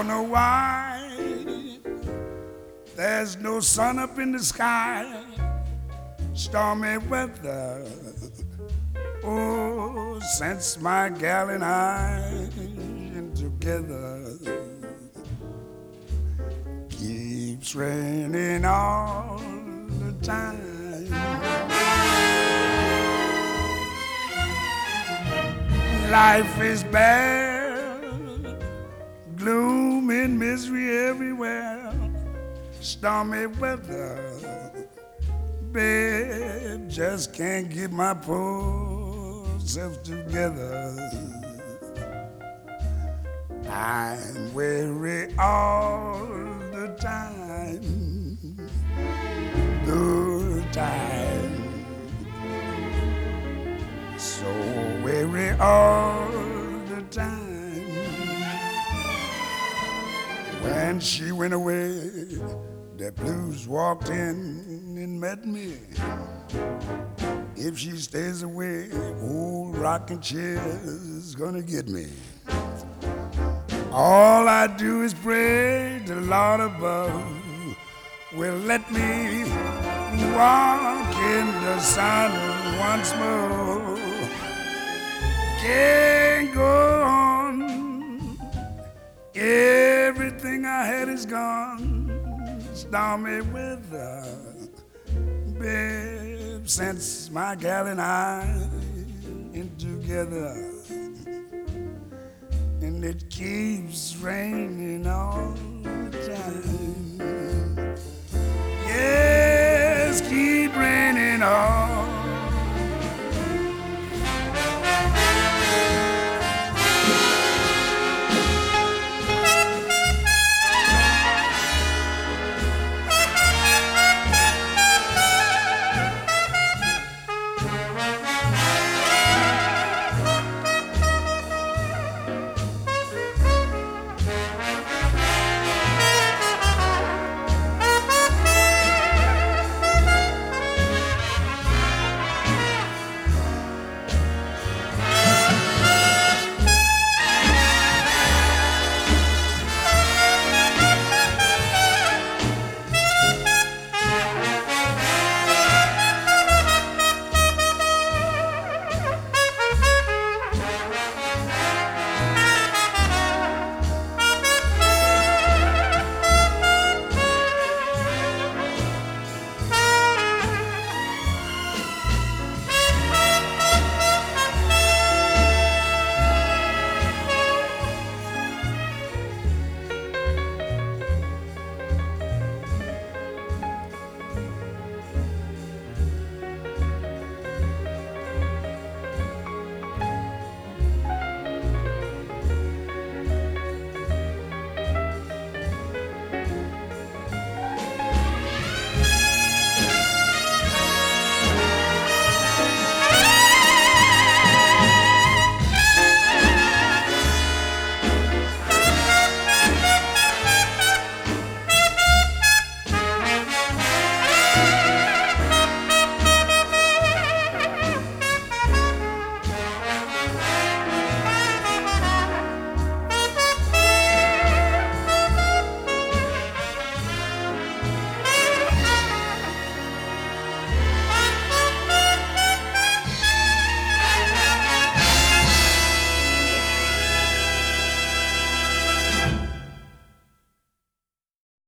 don't know why there's no sun up in the sky. Stormy weather. Oh, since my gal and I been together. Keeps raining all the time. Life is bad, gloom and misery everywhere. Stormy weather, babe, just can't get my poor self together. I'm weary all the time, the time. So weary all the time. When she went away, the blues walked in and met me. If she stays away, old rocking chair's gonna get me. All I do is pray the Lord above will let me walk in the sun once more. Can't go on. Everything I had is gone. Stormy weather, babe, since my gal and I ain't together. And it keeps raining all the time. Yes, keep raining all